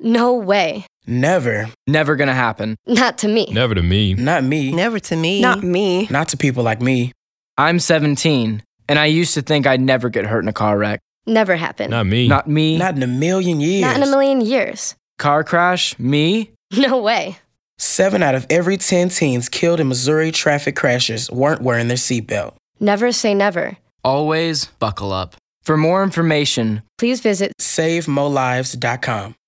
No way. Never. Never gonna happen. Not to me. Never to me. Not me. Never to me. Not me. Not to people like me. I'm 17, and I used to think I'd never get hurt in a car wreck. Never happened. Not me. Not me. Not in a million years. Not in a million years. Car crash? Me? No way. 7 out of every 10 teens killed in Missouri traffic crashes weren't wearing their seatbelt. Never say never. Always buckle up. For more information, Please visit SaveMoLives.com.